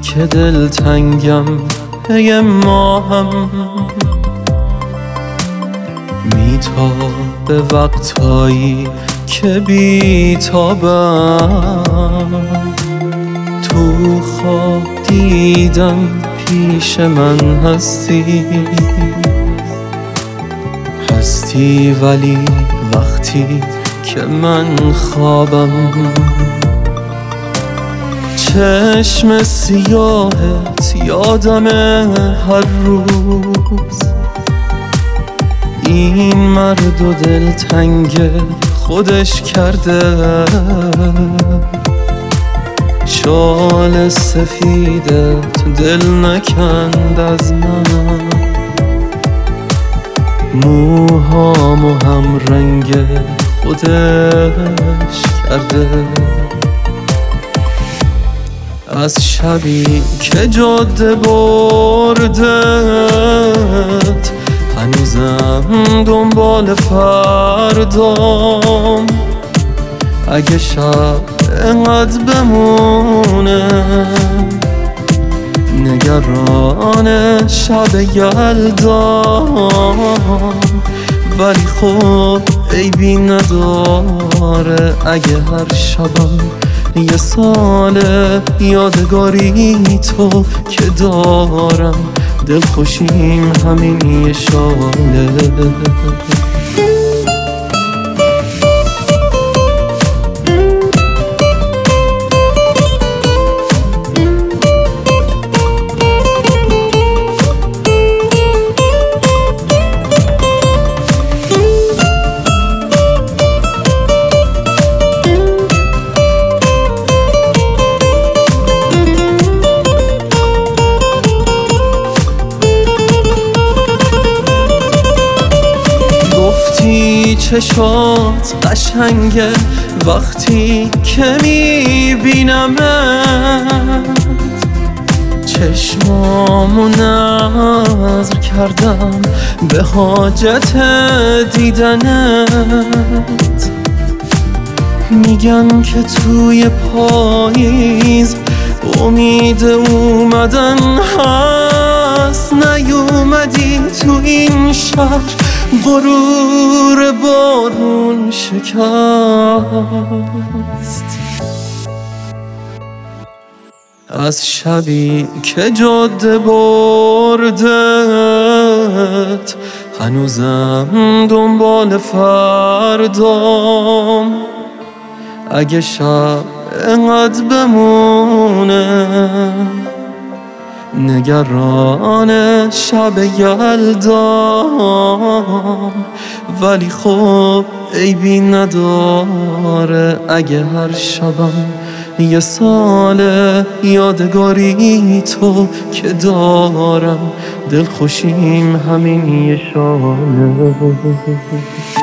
که دلتنگم پی ماهم میتابه وقتایی که بیتابم تو خواب دیدم پیش من هستی ولی وقتی که من خوابم چشم سیاهت یادمه هر روز این مرد و دلتنگ خودش کرده شال سفیدت دل نکند از من موهامو هم رنگ خودش کرده از شبی که جاده بردت هنوزم دنبال فردام اگه شب انقدر بمونه نگران شب یلدام ولی خب عیبی نداره اگه هر شبم یه سال یادگاری تو که دارم دلخوشیم همین یه شاله چشات قشنگه وقتی که میبینمت چشمامو نظر کردم به حاجت دیدنت میگن که توی پاییز امید اومدن هست نیومدی تو این شهر غرور بارون شکست از شبی که جاده بردت هنوزم دنبال فردام اگه شب انقدر بمونه نگران شب یلدام ولی خب عیبی نداره اگه هر شبم یه سال یادگاری تو که دارم دلخوشیم همین یه شاله